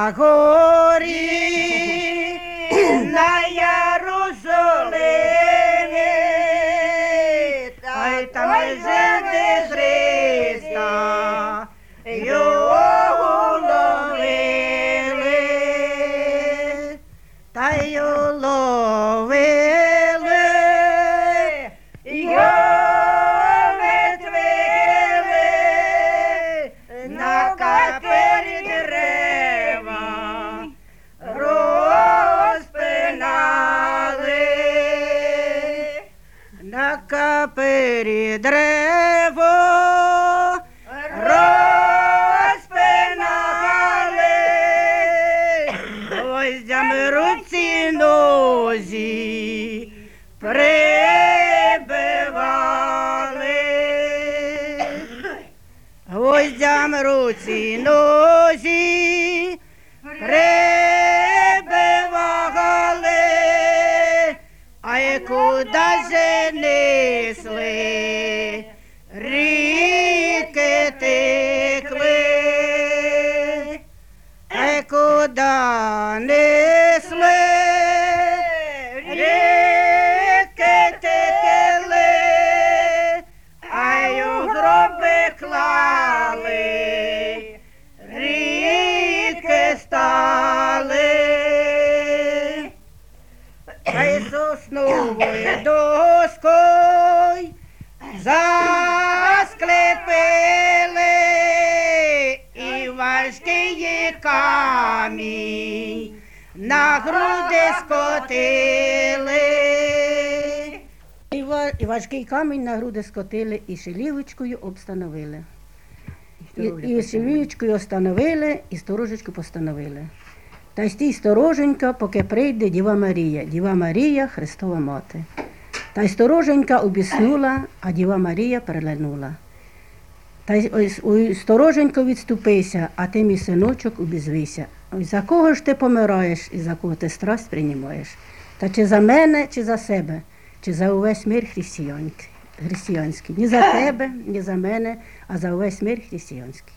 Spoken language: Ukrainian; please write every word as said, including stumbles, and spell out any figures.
на горі, на Єрусалимі, та й там жити Христа, його ловили, та й ловили, його відвели на капері дерева, розпинали, на капері дерева розпинали, гвоздями руці нозі прибивали, гвоздями руці нозі прибивали, а й куди же несли, ріки текли, а й куди несли, ріки текли, а й у гроби клали, ріки стали, а й сосновою доскою засклепили, і важкий камінь на груди скотили. І, ва- і важкий камінь на груди скотили, і шилівочкою обстановили. І, і шилівочкою остановили, і сторожечку постановили. Та й стій стороженька, поки прийде Діва Марія. Діва Марія – Христова мати. Та й стороженька обіснула, а Діва Марія переленула. Та й ось у стороженько відступися, а ти, мій синочок, обізвися. Ой, за кого ж ти помираєш і за кого ти страсть приймаєш? Та чи за мене, чи за себе, чи за увесь мир християнський? Ні за тебе, ні за мене, а за увесь мир християнський.